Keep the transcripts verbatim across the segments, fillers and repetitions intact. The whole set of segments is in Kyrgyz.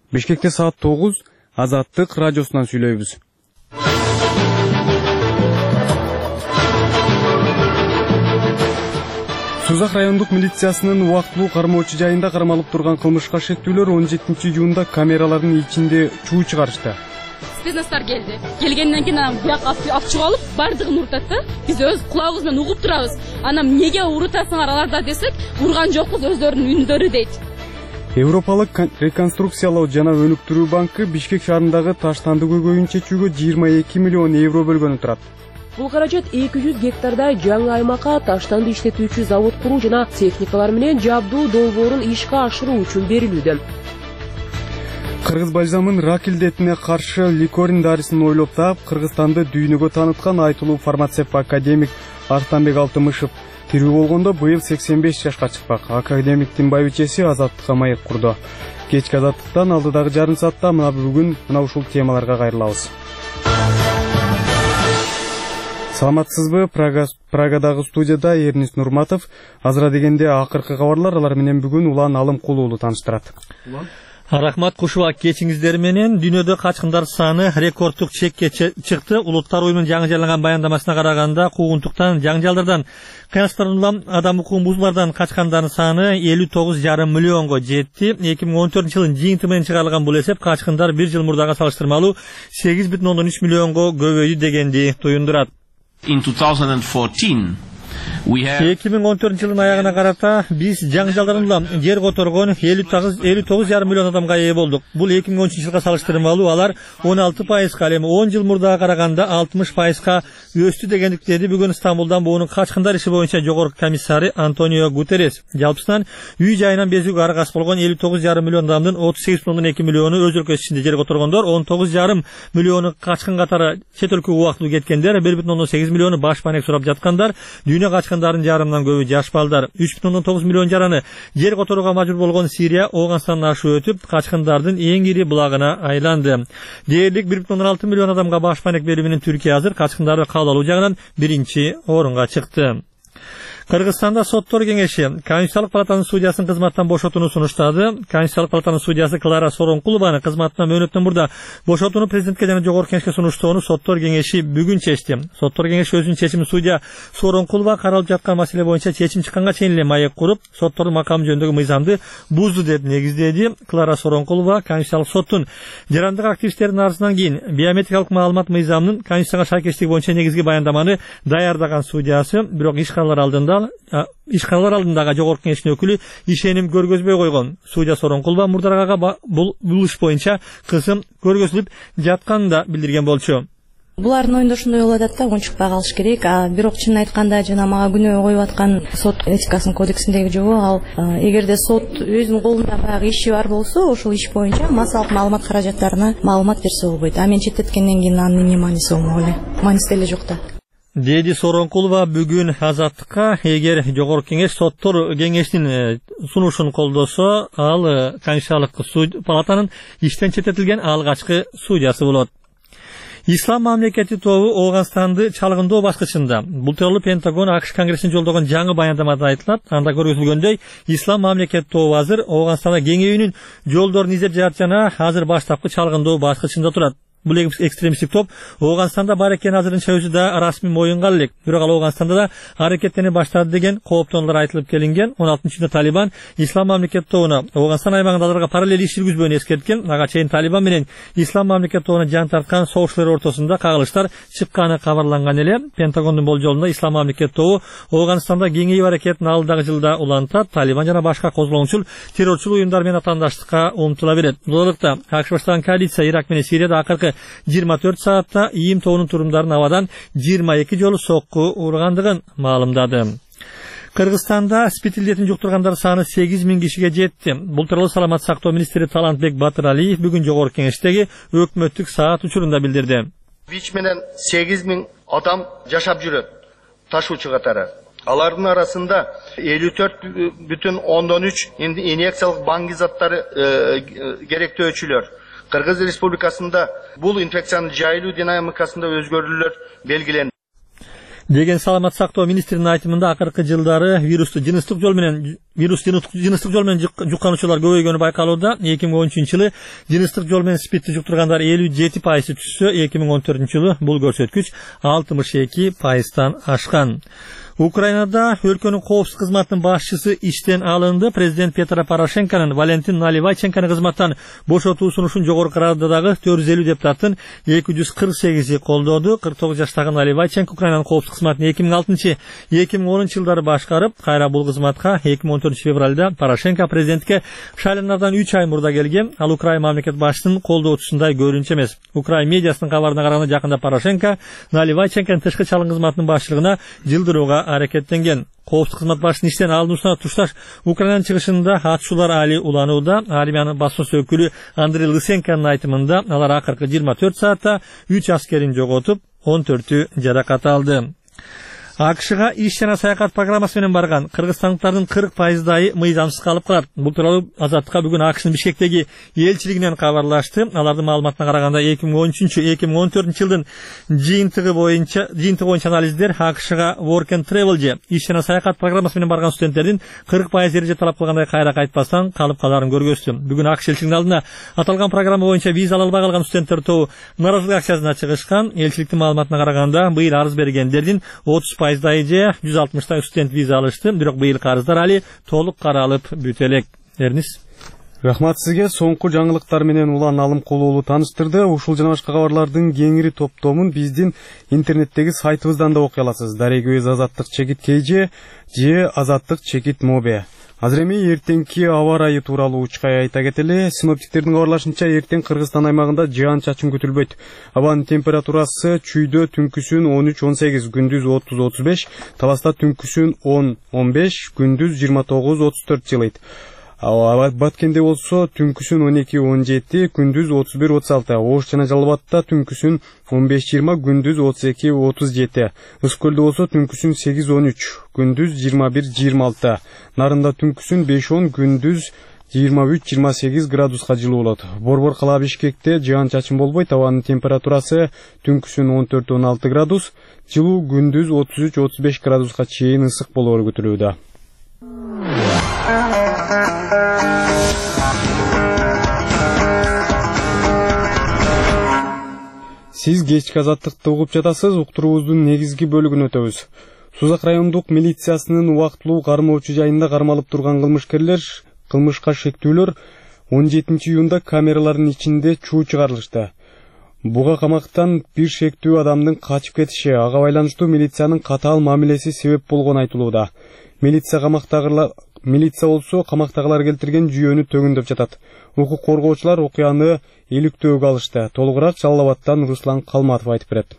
Бишкекте саат тогуз Азаттык радиосунан сүйлөйбүз. Сузак райондук милициясынын убактылуу кармоочу жайында кармалып турган кылмышка шектүүлөр он жетинчи июнда камералардын ичинде чуу чыгарышты. Спецназдар келди. Келгенден кийин анан буяк алып чыгып алып, бардыгын урутат да. Биз өз кулагыбыз менен угуп турабыз. Анан эмнеге урутасыңар аларда десек, урган жокпуз, өздөрүнүн үндөрү дейт. Европалык реконструкциялоо жана өнүктүрүү банкы Бишкек шаарындагы таштанды көйгөйүн чечүүгө жыйырма эки миллион евро бөлгөнү турат. Бул каражат эки жүз гектардай жаңы аймакка таштанды иштетүүчү завод куруу жана техникалар менен жабдуу долбоорун ишке ашыруу үчүн берилүүдө. Кыргыз бальзамын рак илдетине каршы ликорин дарысын ойлоп таап, Кыргызстанды дүйнөгө тааныткан айтылуу фармацевт академик Арстанбек Алтымышев тирүү болгондо быйыл сексен беш жашка чыкпак. Академиктин байбичеси Азаттыкка маек курду. Кечки Азаттыктан алдыдагы жарым саатта мына бүгүн мына ушул темаларга кайрылабыз. Саламатсызбы? Прага, Прагадагы студияда Эрнис Нурматов. Азыра дегенде акыркы кабарлар, алар менен бүгүн Улан Алымкулуулу тааныштырат. Рахмат Кушуба, кечиңиздер менен дүйнөдө качкындар саны рекордтук чекке чыкты. Улуттар уюмунун жаңы жарыяланган баяндамасына караганда, куугунтуктан, жаңжалдардан, кыянчтырылган адам укугун бузуулардан качкандардын саны элүү тогуз жарым миллионго жетти. эки миң он төртүнчү жылдын жыйынты менен чыгарылган бул эсеп качкындар бир жыл мурдага салыштырмалуу сегиз бүтүн ондон үч миллионго көбөйдү дегенди туюндурат. In twenty fourteen, эки миң он төртүнчү жылдын аягына карата биз жаңжалдарын улам жер которгон элүү тогуз жарым миллион адамга ээ болдук. Бул эки миң он үчүнчү жылга салыштырмалуу алар он алты пайызга, ал эми он жыл мурдага караганда алтымыш пайызга өстү дегендик деди бүгүн Стамбулдан буунун качкындар иши боюнча жогорку комиссары Антонио Гутеррес. Жалпысынан үй жайынан безүүгө аргасы болгон элүү тогуз жарым миллион адамдын отуз сегиз бүтүн ондон эки миллиону өз өлкөсү ичинде жер которгондор, он тогуз жарым миллиону качкын катары чет өлкөгө убактылуу кеткендер, бир бүтүн ондон сегиз миллиону баш паек сурап жаткандар, дүйнө качкындардын жарымдан көбү жаш балдар. үч бүтүн ондон тогуз миллион жараны жер которууга мажбур болгон Сирия Ооганстандан ашып өтүп, качкындардын эң ири булагына айланды. Дээрлик бир бүтүн ондон алты миллион адамга баш паек берүү менен Түркия азыр качкындарды кабыл алуу жагынан биринчи орунга чыкты. Кыргызстанда соттор кеңеши Конституциялык палатанын судьясын кызматтан бошотууну сунуштады. Конституциялык палатанын судьясы Клара Сооронкулованы кызматтан мөөнөттөн мурда бошотууну президентке жана жогорку кеңешке сунуштоону соттор кеңеши бүгүн чечти. Соттор кеңеши өзүнүн чечимин судья Сооронкулова каралып жаткан маселе боюнча чечим чыкканга чейин эле маек куруп, соттордун макамы жөнүндөгү мыйзамды бузду деп негиздеди. Клара Сооронкулова Конституциялык соттун жарандык активисттердин арызынан кийин биометрикалык маалымат мыйзамынын Конституцияга шайкештиги боюнча негизги баяндаманы даярдаган судьясы, бирок ишканалар алдында ишканалар алдындагы жогорку кеңештин өкүлү ишеним көргөзбөй койгон. Судья Сооронкулова мурдарага бул иш боюнча кысым көргөзүлүп жатканын да билдирген болчу. Булардын оюнда ошондой болуп атат да, унчукпай калыш керек. А бирок чынын айтканда жана мага күнөө коюп аткан сот этикасынын кодексиндеги жобо, ал эгерде сот өзүнүн колунда баягы иши бар болсо, ошол иш боюнча массалык маалымат каражаттарына маалымат берсе болбойт. А мен четтеткенден кийин анын эмне мааниси болмок эле? Мааниси деле жок да. Деди Сооронкулова бүгүн Азаттыкка, эгер жогорку кеңеш соттор кеңешинин сунушун колдосо, ал Конституциялык палатанын иштен четтетилген алгачкы судьясы болот. Ислам мамлекети тобу Ооганстанды чалгындоо баскычында. Бул тууралуу Пентагон АКШ Конгрессине жолдогон жаңы баяндамада айтылат. Анда көрсөтүлгөндөй, Ислам мамлекети тобу азыр Ооганстанда кеңейүүнүн жолдорун издеп жатат жана азыр баштапкы чалгындоо баскычында турат. Бул экстремисттик топ Ооганстанда бар экени азырынча өзү да расмий моюнган элек. Бирок ал Ооганстанда да аракеттене баштады деген кооптонуулар айтылып келинген. он алтынчы июнда Талибан Ислам мамлекети тобуна Ооганстан аймагында аларга параллель иш жүргүзбөөнү эскерткен. Ага чейин Талибан менен Ислам мамлекети тобуна жан тарткан согушчулар ортосунда кагылыштар чыкканы кабарланган эле. Пентагондун болжолунда Ислам мамлекети тобу Ооганстанда кеңейүү аракетин алдагы жылда улантат. Талибан жана башка козголоңчул террорчул уюмдар менен атаандаштыкка умтула берет. Булдукта АКШ баштаган коалиция Ирак менен Сирияда акыркы жыйырма төрт саатта ийим тобунун турумдарын абадан жыйырма эки жолу сокку ургандыгын маалымдады. Кыргызстанда спид илдетин жуктургандар саны сегиз миң кишиге жетти. Бул тууралуу саламат сактоо министри Талантбек Батыралиев бүгүн жогорку кеңештеги өкмөттүк саат учурунда билдирди. ВИЧ менен сегиз миң адам жашап жүрөт ташуучу катары. Алардын арасында элүү төрт бүтүн ондон үч инъекциялык баңги заттары керектөөчүлөр. Кыргыз Республикасында бул инфекциянын жайылуу динамикасында өзгөрүүлөр белгиленди. деген саламат сактоо министринин айтымында акыркы жылдары вирусту жыныстык жол менен вирус жыныстык жол менен жуккануучулар көбөйгөнү байкалууда. эки миң он үчүнчү жылы жыныстык жол менен спидти жуктургандар элүү жети пайыз түшсө, эки миң он төртүнчү жылы бул көрсөткүч алтымыш эки пайыздан ашкан. Украинада өлкөнүн коопсуз кызматынын башчысы иштен алынды. Президент Петро Порошенконун Валентин Наливайченкону кызматтан бошотуу сунушун жогорку Рададагы төрт жүз элүү депутаттын эки жүз кырк сегизи колдоду. кырк тогуз жаштагы Наливайченко Украинанын коопсуз кызматын эки миң алтынчы эки миң онунчу жылдары башкарып, кайра бул кызматка эки миң он төртүнчү февралда Порошенко президентке шайланардан үч ай мурда келген. Ал Украин мамлекет башчысынын колдоочусундай көрүнчү эмес. Украин медиасынын кабарына караганда жакында Порошенко Наливайченконун тышкы чалым кызматынын башчылыгына жылдырууга аракеттенген. Коопсуз кызмат башчысынын иштен алынуусуна тушташ Украинанын чыгышында атышуулар али уланууда. Армиянын басмасы өкүлү Андрей Лысенконун айтымында алар акыркы жыйырма төрт саатта үч аскерин жоготуп, он төртү жаракат алды. АКШга иш жана саякат программасы менен барган кыргызстандыктардын кырк пайыздайы мыйзамсыз калып калат. Бул тууралуу Азаттыкка бүгүн АКШнын Бишкектеги элчилигинен кабарлашты. Алардын маалыматына караганда эки миң он үчүнчү эки миң он төртүнчү жылдын жыйынтыгы боюнча жыйынтыгы боюнча анализдер АКШга Work and Travel же иш жана саякат программасы менен барган студенттердин кырк пайыз эреже талап кылгандай кайра кайтпастан калып каларын көргөздү. Бүгүн АКШ элчилигинин алдына аталган программа боюнча виза ала албай калган студенттер тобу нааразылык акциясына чыгышкан. Элчиликтин маалыматына караганда быйыл арыз бергендердин отуз пайыздай же жүз алтымыштай студент виза алышты. Бирок быйыл карыздар али толук каралып бүтө элек. Эрнис. Рахмат сизге. Соңку жаңылыктар менен улан алым кулуулу тааныштырды. Ушул жана башка кабарлардын кеңири топтомун биздин интернеттеги сайтыбыздан да окуй аласыз. Дарек-өз азаттык чекит кейже же азаттык чекит мобе. Азыр эми эртеңки аба ырайы тууралуу учкай айта кетели. Синоптиктердин кабарлашынча эртең Кыргызстан аймагында жаан чачын күтүлбөйт. Абанын температурасы чүйдө түнкүсүн он үч он сегиз, күндүз отуз отуз беш, таласта түнкүсүн он он беш, күндүз жыйырма тогуз отуз төрт жылыйт. Баткенде болсо түнкүсүн он эки он жети, күндүз отуз бир отуз алты. Ош жана Жалал Абадта түнкүсүн он беш жыйырма, күндүз отуз эки отуз жети. Ысык көлдө болсо түнкүсүн сегиз он үч, күндүз жыйырма бир жыйырма алты. Нарында түнкүсүн беш он, күндүз жыйырма үч жыйырма сегиз градуска жылуу болот. Борбор кала Бишкекте жаан чачын болбойт. Абанын температурасы түнкүсүн он төрт он алты градус, жылуу күндүз отуз үч отуз беш градуска чейин ысык болоору күтүлүүдө. Сиз кечки азаттыкты угуп жатасыз. Уктуруубуздун негизги бөлүгүн өтөбүз. Сузак райондук милициясынын убактылуу кармоочу жайында кармалып турган кылмышкерлер, кылмышка шектүүлөр он жетинчи июнда камералардын ичинде чуу чыгарылышты. Буга камактан бир шектүү адамдын качып кетиши, ага байланыштуу милициянын катаал мамилеси себеп болгону айтылууда. Милиция камактагылар Милиция болсо камактагылар келтирген жүйөнү төгүндөп жатат. Укук коргоочулар окуяны иликтөөгө алышты. Толугураак Жалал Абадтан Руслан Калматов айтып берет.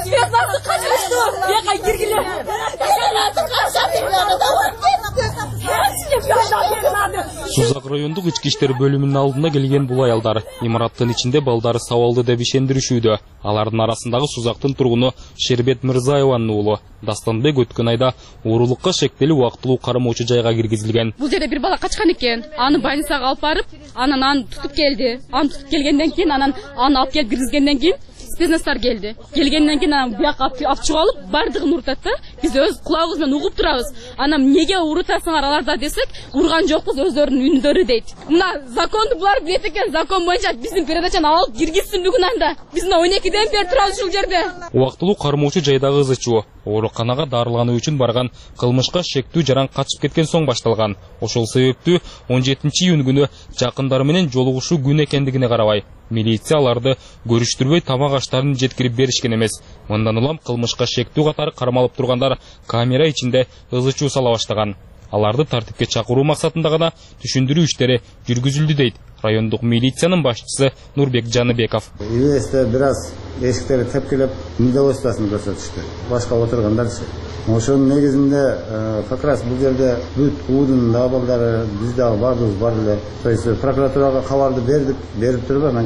Сузак райондук ички иштер бөлүмүнүн алдына келген бул аялдар имараттын ичинде балдары сабалды деп ишендиришүүдө. Алардын арасындагы Сузактын тургуну Шербет Мырзаеванын уулу Дастанбек өткөн айда оорулукка шектелип убактылуу кармоочу жайга киргизилген. Бул жерде бир бала качкан экен. Аны больницага алып барып, анан аны тутуп келди. Аны тутуп келгенден кийин анан аны алып келип киргизгенден кийин спецназдар келди. Келгенден кийин анан буяка алып чыгып алып бардыгын урутат да. Биз өз кулагыбыз менен угуп турабыз. Анан эмнеге урутасыңар аларда десек, урган жокпуз, өздөрүнүн үнүдөрү дейт. Мына законду булар билет экен, закон боюнча биздин передачаны алып киргизсин бүгүн анда. Биз мына он экиден бери турабыз ушул жерде. Убактылуу кармоочу жайдагы ызы чуу ооруканага дарылануу үчүн барган кылмышка шектүү жаран качып кеткен соң башталган. Ошол себептүү он жетинчи июнь күнү жакындары менен жолугушуу күн экендигине карабай милиция аларды көрүштүрбөй тамак аштарын жеткирип беришкен эмес. Мындан улам кылмышка шектүү катары кармалып тургандар камера ичинде ызы чуу сала баштаган. Аларды тартипке чакыруу максатында гана түшүндүрүү иштери жүргүзүлдү дейт райондук милициянын башчысы Нурбек Жаныбеков. Эсте бир аз эшиктерди тепкилеп, недовольствосын көрсөтүштү. Башка отургандарчы. Ошонун негизинде как раз бул жерде бүт уудун да балдары биз дагы бардыгыбыз бар эле. То есть прокуратурага кабарды бердик, берип туруп анан кийин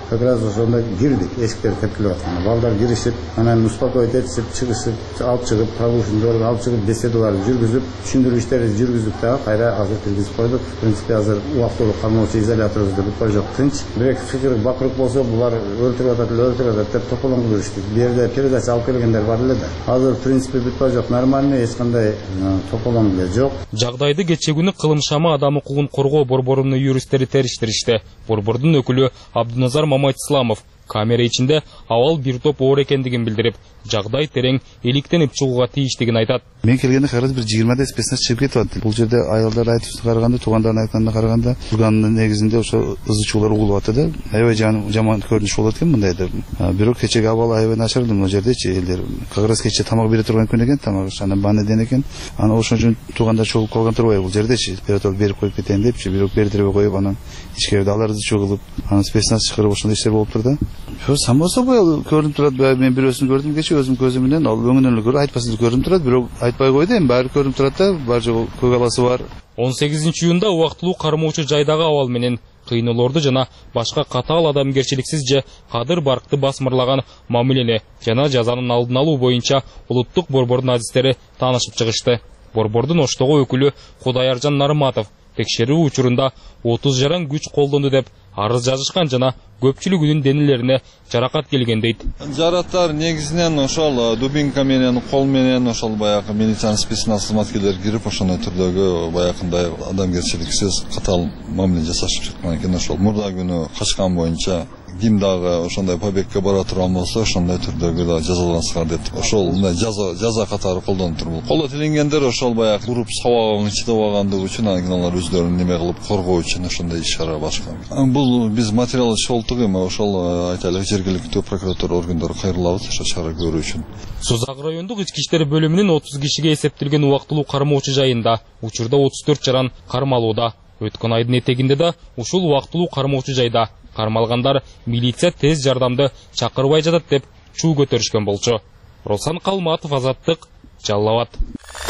как раз ошондо кирдик, эшиктер тепкилип атканда балдар киришип, анан успокоить этишип, чыгышып, алып чыгып, повышенный алып чыгып, беседаларды жүргүзүп, түшүндүрүү иштерин жүргүзүп дагы кайра азыр киргизип койдук. В принципе, азыр убактылуу кармоочу изоляторубузда бүт жок, тынч. Бирок фикир бакырык болсо, булар өлтүрүп атат, өлтүрүп атат деп тополоңго беришти. Бу жерде передача алып келгендер бар эле да. Азыр в принципе бүт жок, нормальный, эч кандай тополоң эле жок. Жагдайды кече күнү кылымшама адам укугун коргоо борборунун юристтери териштиришти. Борбордун өкүлү Абдуназар Маматисламов камера ичинде абал бир топ оор экендигин билдирип, жагдай терең иликтенип чыгууга тийиштигин айтат. Мен келгенде карады бир жыйырмадай спецназ чыгып кетип атты. Бул жерде аялдар айтып караганда, туугандардын айтканына караганда, тургандын негизинде ошо ызы чуулар угулуп атты да. Аябай жаман көрүнүш болот экен мындай деп. Бирок кечеги абал аябай начар эле могу жердечи элдер. Как раз кече тамак бере турган күн экен, тамак анан банеден экен. Анан ошон үчүн туугандар чогулуп калган турбайбы бул жердечи. Берет берип коюп кетейин депчи, бирок бердире коюп анан ичкерде алар ызы чуу кылып, анан спецназ чыгарып ошондой иштер болуп турду да. Само собой көрүнүп турат. Мен бирөөсүн көрдүм кече өзүм көзүм менен, ал өңүнөн эле көрүп, айтпасын көрүнүп турат, бирок айтпай койду, эми баары көрүнүп турат да, бар жогу көк аласы бар. он сегизинчи июнда убактылуу кармоочу жайдагы абал менен кыйноолорду жана башка катаал адамгерчиликсиз же кадыр баркты басмырлаган мамилени жана жазанын алдын алуу боюнча улуттук борбордун азиздери таанышып чыгышты. Борбордун оштогу өкүлү Кудайаржан Нарматов текшерүү учурунда отуз жаран күч колдонду деп арыз жазышкан жана көпчүлүгүнүн денелерине жаракат келген дейт. Жараттар негизинен ошол дубинка менен, кол менен ошол баягы милициянын спецназ кызматкерлери кирип, ошондой түрдөгү баягындай адамгерчиликсиз катаал мамиле жасашып чыккан экен. Ошол мурда күнү качкан боюнча ким дагы ошондой побегке бара турган болсо, ошондой түрдөгү да жазалансыңар деп ошол мындай жаза жаза катары колдонуп турбул. Колдо тилингендер ошол баягы уруп сабагын чыдап алгандыгы үчүн алар өздөрүн неме кылып коргоо үчүн ошондой иш-чара башкан. Бул биз материал чогулттук эми ошол айтайлык жергиликтүү прокуратура органдары кайрылабыз ошол чара көрүү үчүн. Сузак райондук ички иштер бөлүмүнүн отуз кишиге эсептелген убактылуу кармоочу жайында учурда отуз төрт жаран кармалууда. Өткөн айдын этегинде да ушул убактылуу кармоочу жайда кармалгандар милиция тез жардамды чакырбай жатат деп чуу көтөрүшкөн болчу. Росан Калматов, Азаттык, Жалал Абад.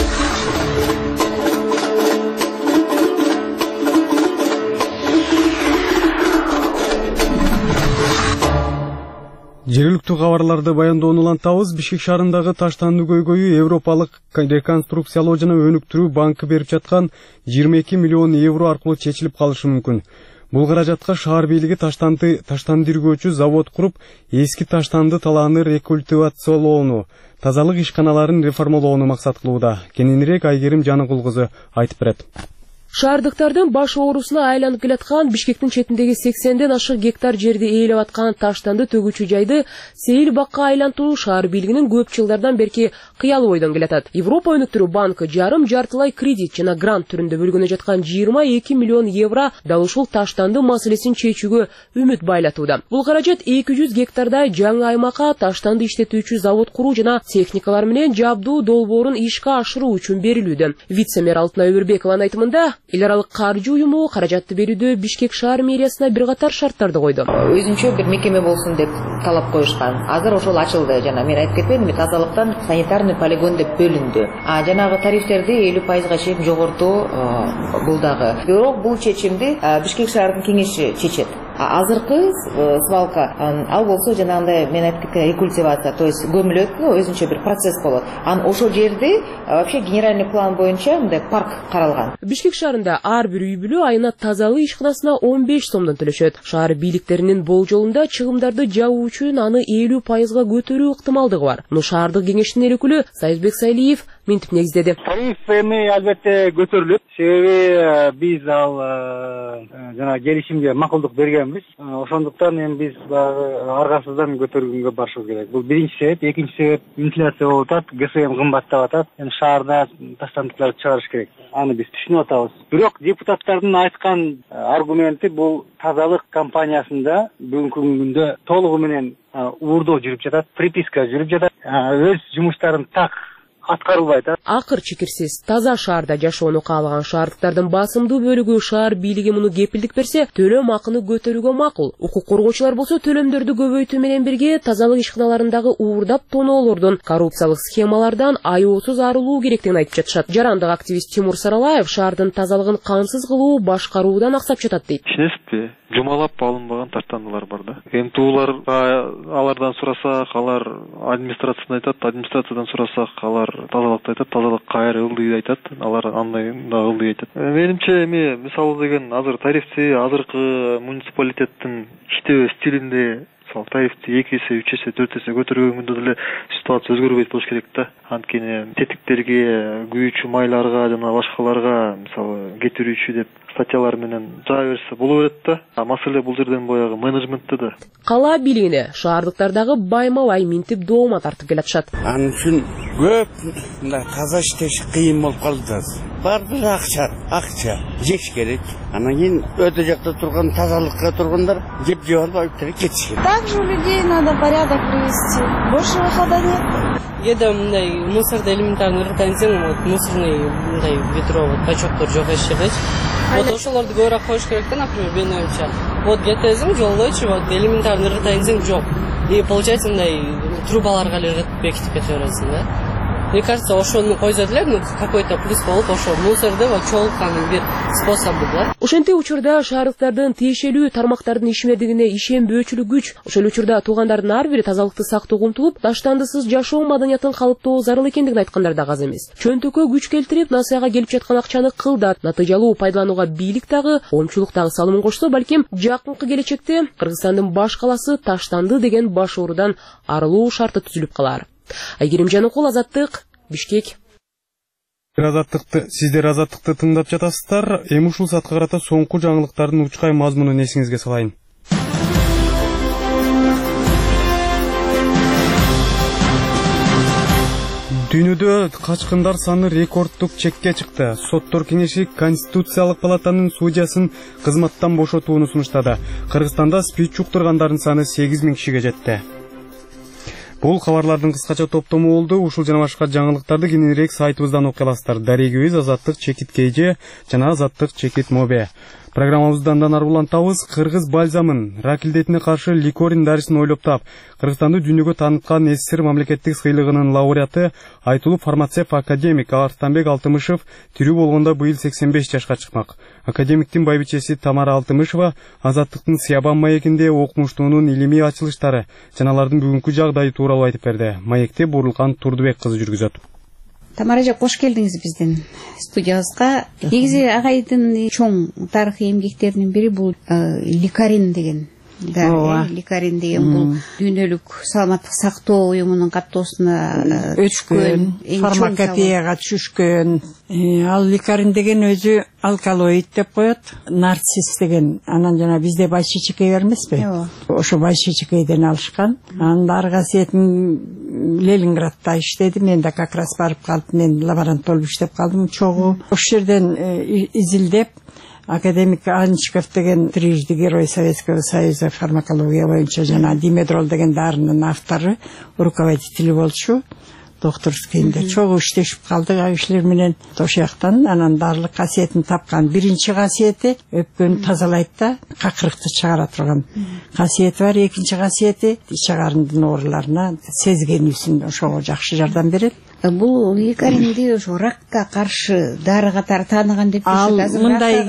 Жергиликтүү кабарларды баяндоону улантабыз. Бишкек шаарындагы таштанды көйгөйү Европалык реконструкциялоо жана өнүктүрүү банкы берип жаткан жыйырма эки миллион евро аркылуу чечилип калышы мүмкүн. Бул каражатка шаар бийлиги таштанды таштандыргөөчү завод куруп, эски таштанды талааны рекультивациялоону, тазалык ишканаларын реформалоону максат кылууда. Кененирээк Айгерим Жаныкул кызы айтып берет. Шаардыктардын баш оорусуна айланып келаткан Бишкектин четиндеги сексенден ашык гектар жерди ээлеп аткан таштанды төгүүчү жайды сейил бакка айлантуу шаар бийлигинин көп жылдардан берки кыялы ойдон келатат. Европа өнүктүрүү банкы жарым жартылай кредит жана грант түрүндө бөлгөнү жаткан жыйырма эки миллион евро дал ушул таштанды маселесин чечүүгө үмүт байлатууда. Бул каражат эки жүз гектардай жаңы аймакка таштанды иштетүүчү завод куруу жана техникалар менен жабдуу долбоорун ишке ашыруу үчүн берилүүдө. Вице-мэр Алтынай Өрбекованын айтымында, эл аралык каржы уюму каражатты берүүдө Бишкек шаар мэриясына бир катар шарттарды койду. Өзүнчө бир мекеме болсун деп талап коюшкан. Азыр ошол ачылды. Жана мен айтып кетпедимби, тазалыктан санитарный полигон деп бөлүндү. А жанагы тарифтерди элүү пайызга чейин жогортуу бул дагы. Бирок бул чечимди Бишкек шаардын кеңеши чечет. Азыркы свалка ал болсо жанагындай мен айтып кеткен рекультивация, то есть көмүлөт, ну өзүнчө бир процесс болот. Анан ошол жерде вообще генеральный план боюнча мындай парк каралган. Бишкек шаарында ар бир үй бүлө айына тазалык ишканасына он беш сомдон төлөшөт. Шаар бийликтеринин болжолунда чыгымдарды жабуу үчүн аны элүү пайызга көтөрүү ыктымалдыгы бар. Муну шаардык кеңештин өкүлү Сайызбек Сайлиев мынтип негиздеди. Тариф эми албетте көтөрүлөт. Себеби биз ал жана келишимге макулдук бергенбиз. Ошондуктан эми биз аргасыздан көтөргөнгө барышыбыз керек. Бул биринчи себеп, экинчи себеп инфляция болуп атат, ГСМ кымбаттап атат. Эми шаарда таштандыктарды чыгарыш керек. Аны биз түшүнүп атабыз. Бирок депутаттардын айткан аргументи бул тазалык компаниясында бүгүнкү күндө толугу менен уурдоо жүрүп жатат, приписка жүрүп жатат. Өз жумуштарын так аткарылбай атат. акыр чикирсиз таза шаарда жашоону каалаган шаардыктардын басымдуу бөлүгү шаар бийлиги муну кепилдик берсе, төлөм акыны көтөрүүгө макул. Укук коргоочулар болсо төлөмдөрдү көбөйтүү менен бирге тазалык ишканаларындагы уурдап тоноолордон, коррупциялык схемалардан айоосуз арылуу керектигин айтып жатышат. Жарандык активист Тимур Саралаев шаардын тазалыгын кансыз кылуу башкаруудан аксап жатат дейт. Ишенесизби? Жумалап алынбаган тартандылар бар да. эм тэ улар алардан сурасак, алар администрациядан айтат, администрациядан сурасак, алар тазалыкты айтат, тазалык кайра ылдый айтат, алар андай да ылдый айтат. Менимче эми мисалы деген азыр тарифти азыркы муниципалитеттин иштөө стилинде тарифти эки эсе, үч эсе, төрт эсе көтөргөнгөндө деле ситуация өзгөрбөйт болуш керек да. Анткени тетиктерге, күйүүчү майларга жана башкаларга мисалы кетирүүчү деп статьялар менен жаа берсе боло берет да. А маселе бул жерден боягы менеджментте да. Кала бийлигине шаардыктардагы байма-бай минтип доoma тартып келатышат. Анын үчүн көп мындай таза иштеш кыйын болуп калды. Бардыгы акча, акча жеш керек. Анан кийин өтө жакта турган тазалыкка тургандар жеп жеп алып кетиш керек. Также у людей надо порядок привести. Больше выхода нет. Где-то мындай мусорды элементарно ыртайсың, вот мусорный мындай ведро, вот бачоктор жок эч жерде. Вот ошолорду көбүрөөк коюш керек да, например, менин оюмча. Вот кетесиң жолдочу, вот элементарно ыртайсың жок. И получается мындай трубаларга эле ыртып бекитип кете бересиң да. Мне кажется, ошону койсо деле, ну какой-то плюс болуп, ошо мусорду чогулткандын бир способу да. Ошентип учурда шаардыктардын тиешелүү тармактардын ишмердигине ишенбөөчүлүк күч. Ошол учурда туугандардын ар бири тазалыкты сактоого умтулуп, таштандысыз жашоо маданиятын калыптоо зарыл экендигин айткандар да аз эмес. Чөнтөккө күч келтирип, насыяга келип жаткан акчаны кылдат, натыйжалуу пайдаланууга бийлик дагы, коомчулук дагы салымын кошсо, балким жакынкы келечекте Кыргызстандын баш каласы таштанды деген баш оорудан арылуу шарты түзүлүп калар. Айгерим Жаныкул, Азаттык, Бишкек. Азаттыкты, сиздер Азаттыкты тыңдап жатасыздар. Эми ушул саатка карата соңку жаңылыктардын учкай мазмунун эсиңизге салайын. Дүйнөдө качкындар саны рекордтук чекке чыкты. Соттор кеңеши Конституциялык палатанын судьясын кызматтан бошотууну сунуштады. Кыргызстанда СПИД жуктургандардын саны сегиз миң кишиге жетти. Бул кабарлардын кыскача топтому болду. Ушул жана башка жаңылыктарды кененирээк сайтыбыздан окуй аласыздар. Дарегибиз Азаттык чекит кж жана Азаттык чекит мобе. Программабызды андан ары улантабыз. Кыргыз бальзамын рак илдетине каршы ликорин дарысын ойлоп тап, Кыргызстанды дүйнөгө тааныткан СССР мамлекеттик сыйлыгынын лауреаты, айтылуу фармацевт академик Артамбек Алтымышев тирүү болгондо быйыл сексен беш жашка чыкмак. Академиктин байбичеси Тамара Алтымышева Азаттыктын Сиябан маегинде окумуштуунун илимий ачылыштары жана алардын бүгүнкү жагдайы тууралуу айтып берди. Маекти Бурулкан Турдубек кызы жүргүзөт. Тамара эже кош келдиңиз биздин студиябызга. Негизи агайдын чоң тарыхый эмгектеринин бири бул ликарин деген. Да, ликарин деген бул дүйнөлүк саламаттык сактоо уюмунун каттоосуна өчкөн, фармакопеяга түшкөн. Ал ликарин деген өзү алкалоид деп коет, нарцисс деген. Анан жана бизде байшичекей бермеспи? Ошо байшичекейден алышкан. Анын ар касиетин Ленинградда иштеди. Мен да как раз барып калдым. Мен лаборант болуп иштеп калдым чогуу. Ошол жерден изилдеп академик Анчиков деген трижды герой Советского Союза фармакология боюнча жана димедрол деген дарынын автору, руководители болчу. Докторскийинде чогуу иштешип калдык ал кишилер менен. Ошол жактан анан дарылык касиетин тапкан. Биринчи касиети өпкөнү тазалайт да, какырыкты чыгара турган касиети бар. Экинчи касиети ич агарындын ооруларына сезгенүүсүн ошого жакшы жардам берет. Бул ликаринди ошо ракка каршы дары катары тааныган деп ал мындай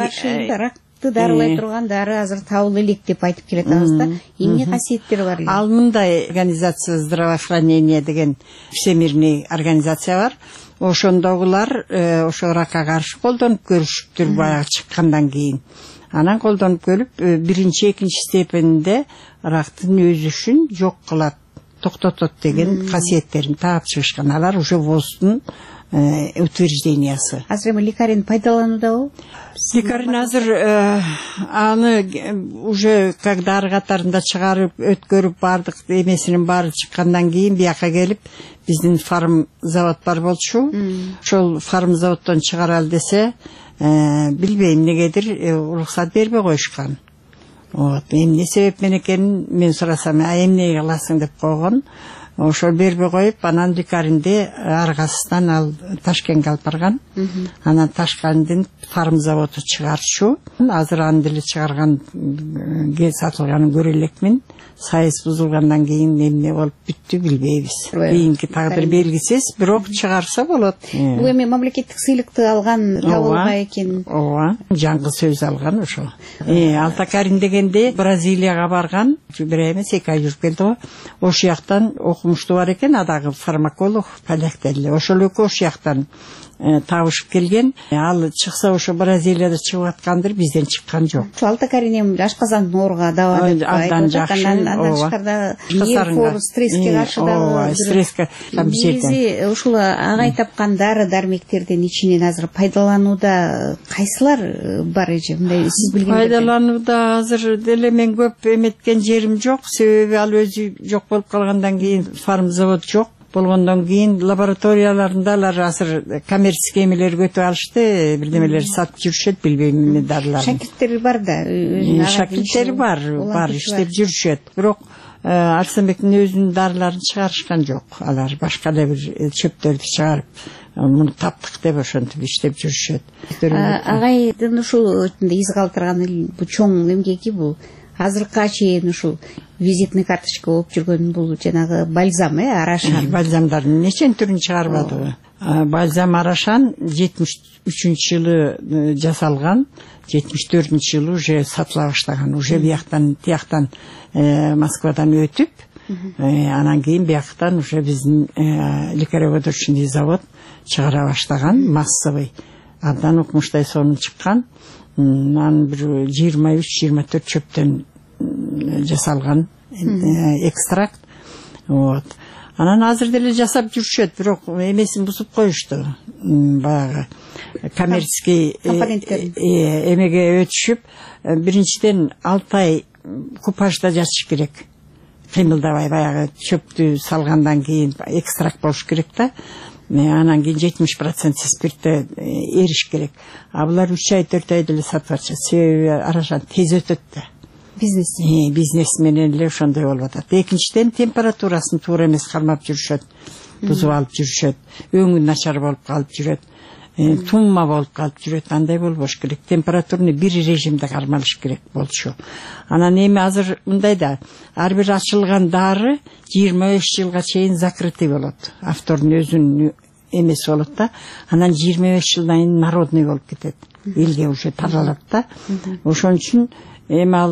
ракты дарылай турган дары азыр табылы элек деп айтып келатабыз да. Эмне касиеттери бар? Ал мындай организация здравоохранения деген всемирный организация бар. Ошондогулар ошо ракка каршы колдонуп көрүшүптүр баягы чыккандан кийин. Анан колдонуп көрүп биринчи, экинчи степенинде рактын өзүшүн жок кылат, токтотот деген касиеттерин таап чыгышкан. Алар уже ВОЗдун утверждениясы. Азыр эми ликарин пайдалануудабы? Ликарин азыр аны уже как дары катарында чыгарып, өткөрүп бардык эмесинин баары чыккандан кийин бияка келип биздин фарм завод бар болчу. Ошол фарм заводдон чыгаралы десе, билбейм негедир уруксат бербей коюшкан. Вот, эмне себеп менен экенин мен сурасам, а эмне кыласың деп койгон. ошо бербей коюп, анан Ликаринде аргасынан ал Ташкентке алып барган. Анан Ташкенттен фарм заводу чыгарчу. Азыр аны деле чыгарган ге сатылганын көрө элекмин. Сайыс бузулгандан кийин эмне болуп бүттү билбейбиз. Кийинки тагдыр белгисиз, бирок чыгарса болот. Бул эми мамлекеттик сыйлыкты алган табылга экен. Ооба, жаңгы сөз алган ошо. Алтакарин дегенде Бразилияга барган, бир ай эмес эки ай жүрүп келди го. Ошол жактан окумуштуу бар экен, адагы фармаколог, поляктерли. Ошол экөө ошол жактан табышып келген. Ал чыкса ошо Бразилияда чыгып аткандыр, бизден чыккан жок. Алтакарин эми ашказан ооруга дава деп айткан. Андан тышкарда нерв стресске каршы дагы стресске негизи ушул агай тапкан дары дармектердин ичинен азыр пайдаланууда кайсылар бар эже? Мындай сиз билген пайдаланууда азыр деле мен көп эметкен жерим жок, себеби ал өзү жок болуп калгандан кийин фарм завод жок. Болгондон кийин лабораторияларында алар азыр коммерческий эмелерге өтүп алышты, бирдемелер сатып жүрүшөт, билбейм эмне дарылар. Шакирттери бар да, шакирттери бар, бар иштеп жүрүшөт. Бирок Арсенбектин өзүнүн дарыларын чыгарышкан жок. Алар башка да бир чөптөрдү чыгарып, муну таптык деп ошентип иштеп жүрүшөт. Агайдын ушул из калтырган бул чоң эмгеги бул. Азыркыга чейин ушул визитный карточка болуп жүргөн бул жанагы бальзам, э, арашан. Бальзамдардын нечен түрүн чыгарбады. Бальзам арашан жетимиш үчүнчү жылы жасалган, жетимиш төртүнчү жылы уже сатыла баштаган. Уже бияктан, тияктан Москвадан өтүп, анан кийин бияктан уже биздин лекареводочный завод чыгара баштаган, массовый. Абдан укмуштай сонун чыккан. Анан бир жыйырма үч жыйырма төрт чөптөн жасалган экстракт. Вот. Анан азыр деле жасап жүрүшөт, бирок эмесин бузуп коюшту. Баягы коммерческий эмеге өтүшүп, биринчиден алты ай купажда жатыш керек. Кыймылдабай баягы чөптү салгандан кийин экстракт болуш керек да. Анан кийин жетимиш процент спиртте эриш керек. А булар үч ай төрт ай деле сатып атышат. Себеби арашан тез өтөт да. Бизнес. Бизнес менен эле ошондой болуп атат. Экинчиден температурасын туура эмес кармап жүрүшөт. Бузуп алып жүрүшөт. Өңү начар болуп калып жүрөт. Тумма болуп калып жүрөт. Андай болбош керек. Температураны бир режимде кармалыш керек болчу. Анан эми азыр мындай да, ар бир ачылган дары жыйырма беш жылга чейин закрытый болот. Автордун өзүнүн эмеси болот да. Анан жыйырма беш жылдан кийин народный болуп кетет. Элге уже таралат да. Ошон үчүн эми ал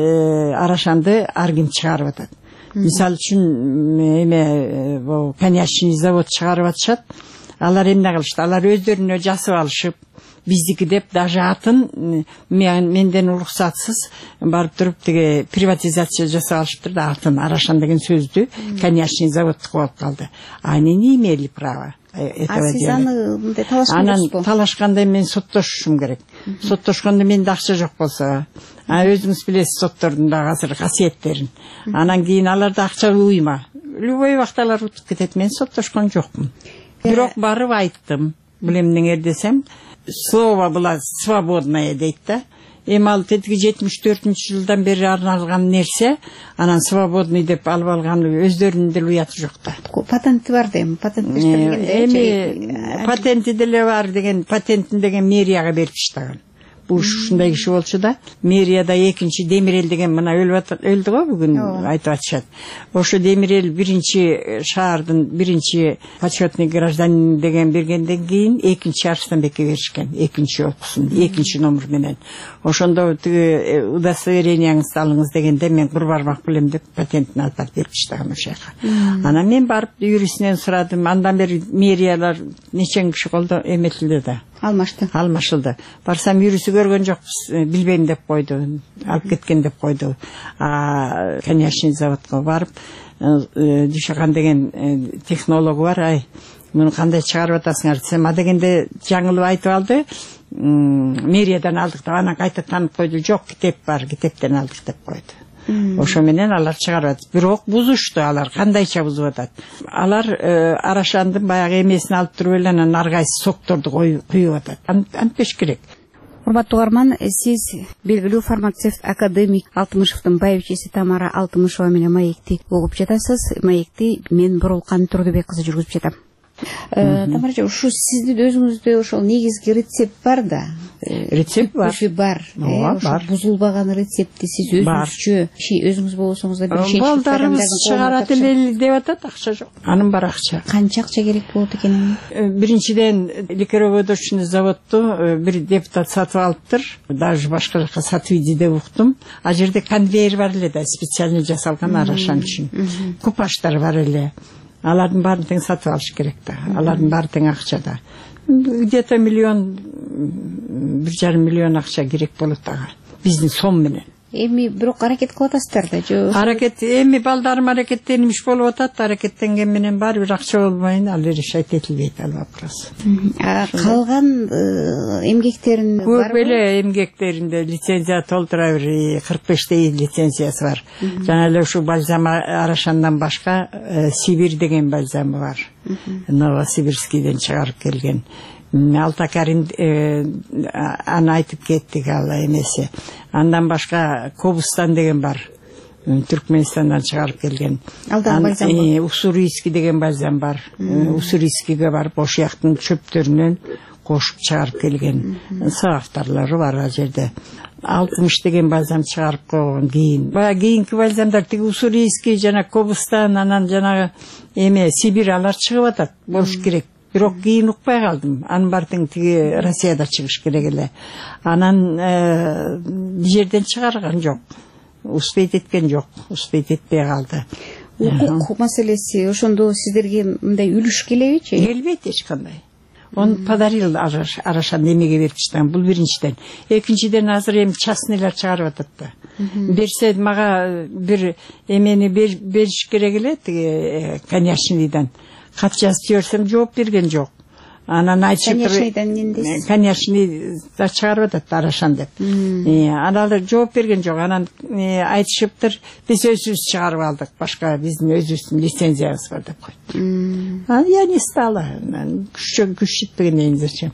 арашанды ар ким чыгарып атат. Мисалы үчүн эме бул коньячный завод чыгарып атышат. Алар эмне кылышты? Алар өздөрүнө жасып алышып, биздики деп даже атын менден уруксатсыз барып туруп тиги приватизация жасап алышыптыр да, атын Арашан деген сөздү коньячный заводтук болуп калды. А они не имели права этого делать. Анан талашканда мен соттошушум керек. Соттошкондо менде акча жок болсо, а өзүңүз билесиз соттордун дагы азыр касиеттерин. Анан кийин аларда акча уйма. Любой убакта алар утуп кетет. Мен соттошкон жокмун. Бирок барып айттым. Билемнеңер десем, слово было свободное дейт да. Эми ал тетиги жетимиш төртүнчү жылдан бери арналган нерсе, анан свободный деп алып алганы өздөрүнүн деле уяты жок да. Патенти бар да, эми патент беришкенде. Эми патенти деле бар деген, патентин деген мэрияга берип таштаган. Бул ушундай киши болчу да. Мэрияда экинчи Демирел деген мына өлдү го бүгүн айтып атышат. Ошо Демирел биринчи шаардын биринчи почетный гражданин деген бергенден кийин экинчи Арыстанбекке беришкен, экинчи окусун, экинчи номер менен. Ошондо тиги удостоверениеңизди алыңыз дегенде мен кур бармак билем деп патентин алып берип таштаган ошо жака. Анан мен барып юристинен сурадым. Андан бери мэриялар нечен киши колдо эметилди да. Алмашты. Алмашылды. Барсам юристи көргөн жокпуз, билбейм деп койду, алып кеткен деп койду. А коньячный заводко барып, Дүйшакан деген технологу бар, ай, муну кандай чыгарып атасыңар десем, а дегенде жаңылып айтып алды, мэриядан алдык деп, анан кайта таанып койду, жок, китеп бар, китептен алдык деп койду. Ошо менен алар чыгарып атат. Бирок бузушту алар, кандайча бузуп атат. Алар Арашандын баягы эмесин алып туруп эле анан ар кайсы сокторду куюп атат. Антпеш керек. Урматтуу угарман, сиз белгилүү фармацевт академик Алтымышевдин байбичеси Тамара Алтымышева менен маекти угуп жатасыз. Маекти мен Бурулкан Турдубек кызы жүргүзүп жатам. Тамара эже, ушу сиздин өзүңүздө ошол негизги рецепт бар да. Рецепт бар. бар. Ошо бузулбаган рецептти сиз өзүңүзчө, өзүңүз болсоңуз да бир шешип балдарыбыз чыгарат эле деп атат, акча жок. Анын бар акча. Канча акча керек болот экен? Биринчиден ликероводочный заводду бир депутат сатып алыптыр. Даже башка жака сатып иди деп уктум. А жерде конвейер бар эле да, специально жасалган арашан үчүн. Купаштар бар эле. Алардын баарын тең сатып алыш керек да. Алардын баары тең акчада. Где-то миллион, бир жарым миллион акча керек болот ага. Биздин сом менен. Эми бирок аракет кылып атасыздар да, жо? Аракет, эми балдарым аракеттенmiş болуп атат, аракеттенген менен баары бир акча болбойн, ал решать этилбейт ал вопрос. Калган эмгектерин көп эле эмгектеринде лицензия толтура бир кырк бештей лицензиясы бар. Жана эле ушу бальзам арашандан башка Сибирь деген бальзамы бар. Новосибирскийден чыгарып келген. Алтакарин аны айтып кеттик ал эмеси. Андан башка Кобустан деген бар. Түркменистандан чыгарып келген. Алдан бальзам бар. Уссурийский деген бальзам бар. Уссурийскийге барып ошияктын чөптөрүнөн кошуп чыгарып келген. Саактарлары бар ал жерде. алтымыш деген бальзам чыгарып койгон кийин. Бая кийинки бальзамдар тиги Уссурийский жана Кобустан, анан жанагы эме Сибирь алар чыгып атат. Болуш керек. Бирок кийин укпай калдым. Анын баардыгы тиги Россияда чыгыш керек эле. Анан бир жерден чыгарган жок. Успейт эткен жок. Успейт этпей калды. Укук маселеси ошондо сиздерге мындай үлүш келебичи? Келбейт эч кандай. Он подарил арашан эмеге берип чыккан. Бул биринчиден. Экинчиден азыр эми частныйлар чыгарып атат да. Берсе мага бир эмени бериш керек эле тиги коньячныйдан. Кат жазып жиберсем жооп берген жок. Анан айтышыптыр. Коньячный да чыгарып атат арашан деп. Анан жооп берген жок. Анан айтышыптыр, биз өзүбүз чыгарып алдык. Башка биздин өзүбүздүн лицензиябыз бар деп койду. Я не стала. Күч күч жетпегенден зачем?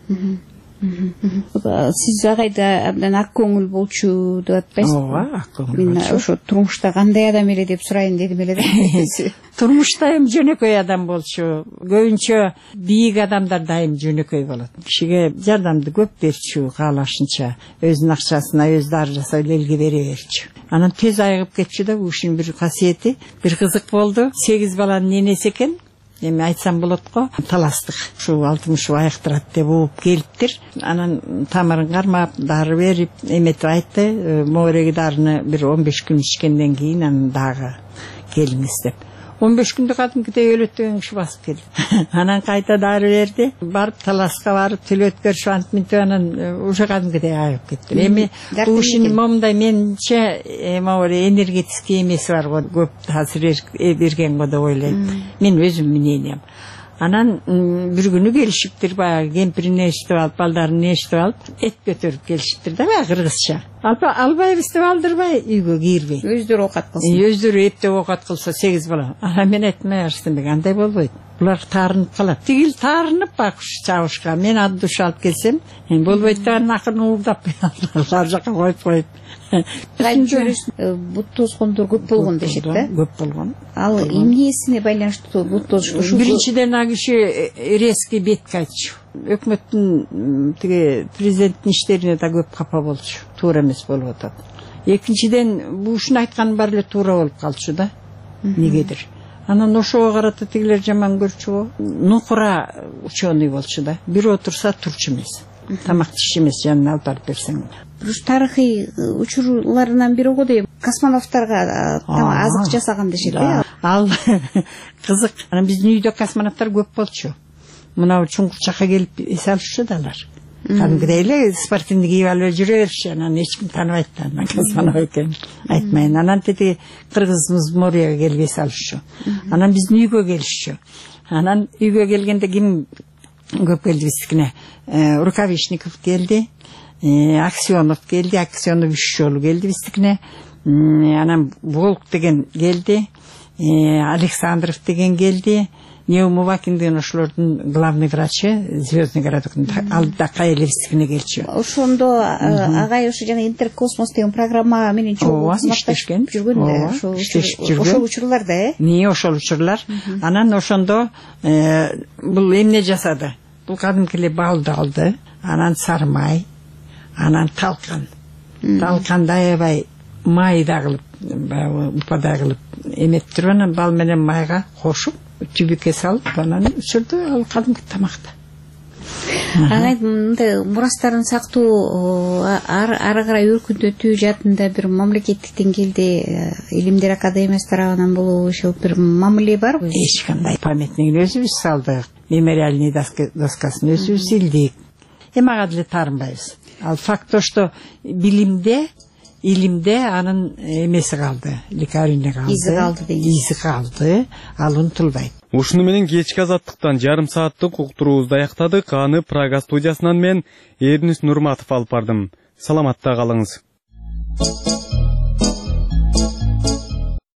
Сиз агайда абдан ак көңүл болчу деп атпайсызбы? Ооба, ак көңүл болчу. Мен ошо турмушта кандай адам эле деп сурайын дедим эле да. Турмушта эми жөнөкөй адам болчу. Көбүнчө бийик адамдар дайым жөнөкөй болот. Кишиге жардамды көп берчү, каалашынча, өзүнүн акчасына өз дары жасап элге бере берчү. Анан тез айыгып кетчү да, ушунун бир касиети, бир кызык болду. сегиз баланын энеси экен. Эми айтсам болот го, таластык. Ушу Алтымышев аяктырат деп угуп келиптир. Анан тамырын кармап, дары берип, эметип айтты. Моореги дарыны бир он беш күн ичкенден кийин анан дагы келиңиз деп. он беш күндө кадимкидей өлөт деген киши басып келди. Анан кайта дары берди. Барып таласка барып, төлөткөр шантип минтип анан уже кадимкидей айып кетти. Эми ушунун момундай менче море энергетический эмеси бар го, көп таасир берген го деп ойлойм. Мен өзүм мнением. Анан бир күнү келишиптир, баягы кемпирин эшитип алып, балдарын эшитип алып, эт көтөрүп келишиптир да, баягы кыргызча. Албайбыз деп алдырбай, үйгө кирбей. Өздөрү оокат кылсын. Өздөрү эптеп оокат кылса сегиз бала. Анан мен айттым, Арыстанбек, андай болбойт. Булар таарынып калат. Тигил таарынып бакыш чабышка. Мен ат душ алып келсем, мен болбойт деп анан акырын уурдап ар жака коюп коюп. Бут тозгондор көп болгон дешет да? Көп болгон. Ал эмнесине байланыштуу бут тозушу? Биринчиден ал киши резкий бетке айтчу. Өкмөттүн тиги президенттин иштерине да көп капа болчу. Туура эмес болуп атат. Экинчиден ушуну айткан баары эле туура болуп калчу да. Негедир. Анан ошого карата тигилер жаман көрчү го. Нукура ученый болчу да. Бир отурса турчу эмес. Тамак тиш эмес, жанына алып барып берсең. Бир тарыхый учурларынан бири го дейм. Космонавттарга азык жасаган дешет э? Ал кызык. Анан биздин үйдө космонавттар көп болчу. Мына чуңкур чакка келип эс алышчу да алар. Кадимгидей эле спортивный кийип алып жүрө беришчү. Анан эч ким тааныбайт да, анан космонавт экен. Айтмайын. Анан тети кыргызыбыз моряга келип эс алышчу. Анан биздин үйгө келишчү. Анан үйгө келгенде ким көп келди биздикине? Рукавишников келди, Аксенов келди, Аксенов үч жолу келди биздикине. Анан Волк деген келди, Александров деген келди, Неумывакин деген ошолордун главный врачы, звездный городоктун алдакай элестигине келчү. Ошондо агай ошо жана Интеркосмос деген программа менен чогуу иштешкен жүргөн да. Ошол учурларда, э? Не ошол учурлар. Анан ошондо бул эмне жасады? Бул кадимки эле балды алды, анан сармай, анан талкан. Талканда аябай майда кылып, упада кылып эметтирип, анан бал менен майга кошуп, түбүккө салып, анан өчүрдү, ал кадимки тамакта. Агай мындай мурастарын сактоо ары карай өркүндөтүү жаатында бир мамлекеттик деңгээлде Илимдер академиясы тарабынан болобу, ошол бир мамиле барбы? Эч кандай памятниктин өзүбүз салдык, мемориальный доскасын өзүбүз силдик. Эми ага деле таарынбайбыз. Ал факт то, что билимде, илимде анын эмеси калды, лекарине калды, изи калды дейм. Изи калды, ал унутулбайт. Ушуну менен кечки азаттыктан жарым сааттык уктуруубузду аяктадык. Аны Прага студиясынан мен Эрнис Нурматов алып бардым. Саламатта калыңыз.